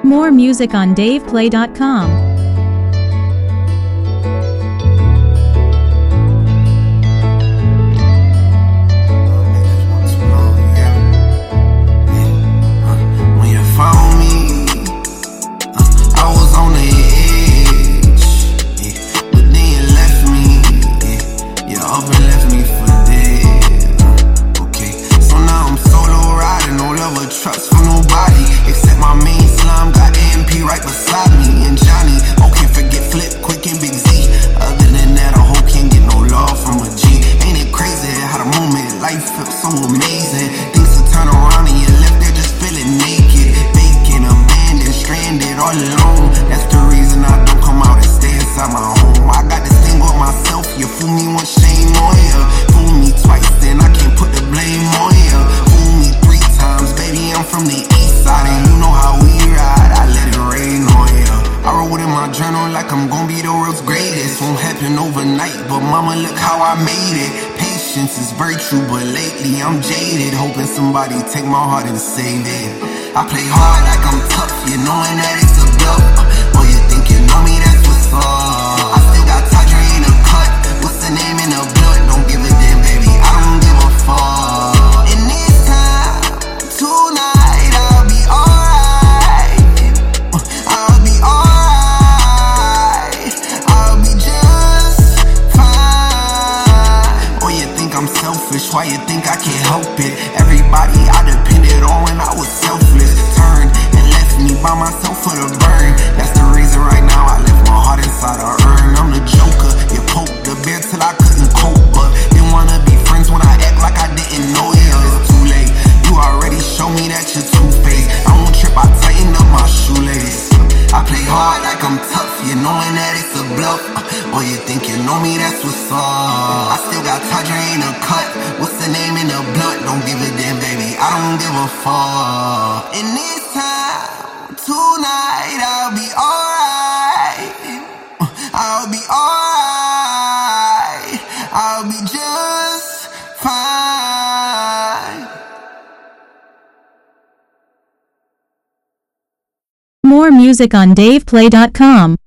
More music on DavePlay.com. Trust for nobody except my main slime. Got AMP right beside me and Johnny. Oh, can't forget Flip, Quick, and Big Z. Other than that, a hoe can't get no love from a G. Ain't it crazy how the moment life felt so amazing? Things to turn around and you're left there just feeling naked, vacant, abandoned, stranded, all alone. That's the reason I don't come out and stay inside my home. I got this thing with myself. You fool me once, shame on ya. Fool me twice, then I can't put the blame on ya. Fool me three times, baby, I'm from the east side, and you know how we ride. I let it rain on ya. I wrote in my journal like I'm gonna be the world's greatest. Won't happen overnight, but mama, look how I made it. Patience is virtue, but lately I'm jaded, hoping somebody take my heart and save it. I play hard like I'm tough, you knowing that it's a bluff. Oh, you think you know me, that's what's up. I still got Tadra in the cut. What's the name in the blood? Don't give a damn, baby, I don't give a fuck. In this time, tonight, I'll be alright. I'll be alright. I'll be just fine. Oh, you think I'm selfish? Why you think I can't help it? Everybody I depended on when I was selfless turned and left me by myself for the burn. That's the reason right now I left my heart inside a urn. I'm the joker. You poked the bear till I couldn't cope, but didn't wanna be friends when I act like I didn't know you. It's too late. You already showed me that you're two-faced. I won't trip, I tighten up my shoelace. I play hard like I'm tough, you knowing that it's a bluff. Boy, you think you know me, that's what's up. I still got Tadra in the cut. What's the name in the blunt? Don't give a damn, baby, I don't give a fuck. In this time, tonight, I'll be alright. I'll be alright. I'll be just fine. More music on DavePlay.com.